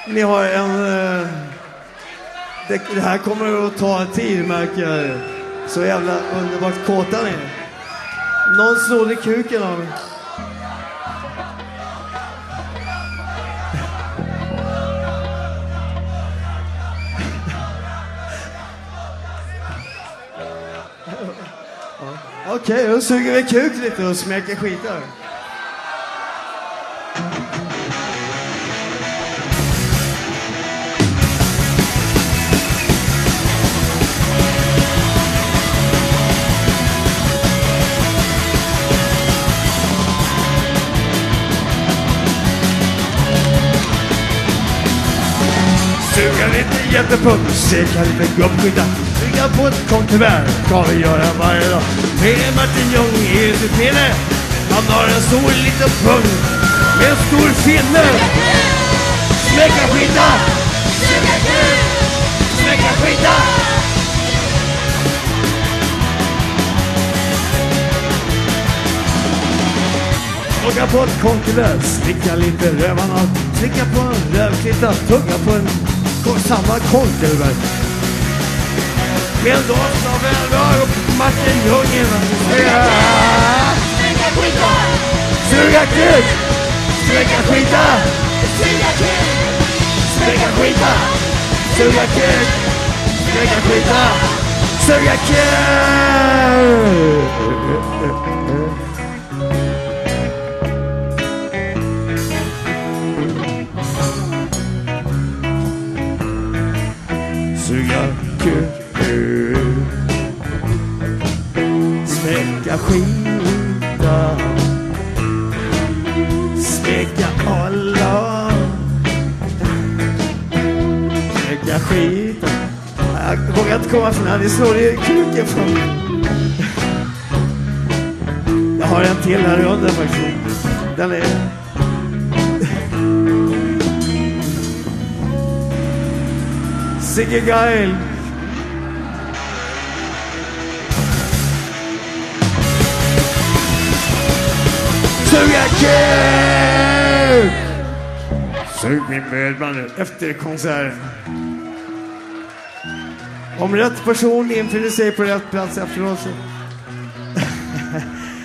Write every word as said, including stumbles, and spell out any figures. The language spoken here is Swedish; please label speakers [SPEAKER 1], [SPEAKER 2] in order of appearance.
[SPEAKER 1] Ni har en... Uh, det, det här kommer att ta tid, märker jag. Så jävla underbart kåta ni. Någon snodde kuken av mig. Okej, okay, då suger vi kuk lite och smäcker skitar. Suga lite jättepunk, steka lite gubbskydda. Trycka på ett konkuvert, ska vi göra varje dag. Med Martin Ljung i sitt minne. Han har en stor liten pung med en stor finne. Smäcka skydda! Smäcka skydda! Tugga på ett konkuvert, slicka lite rövarna. Trycka på en rövklitta, tugga på en samma konkuvert. Men då sa väl rör upp Martin Ljung innan. Smäcka skita! Suga kuk! Smäcka skita! Suga kuk! Smäcka skita! Suga kuk! Smäcka skita! Suga kuk! Suga kuk. Smäcka skita. Smäcka alla. Smäcka skita. Jag vågar inte komma från här. Det slår i kuken från. Jag har en till här under faktiskt. Den är... Sigge Geil. Suga kuk! Sug min medman efter konserten. Om rätt person infinner sig på rätt plats efteråt så...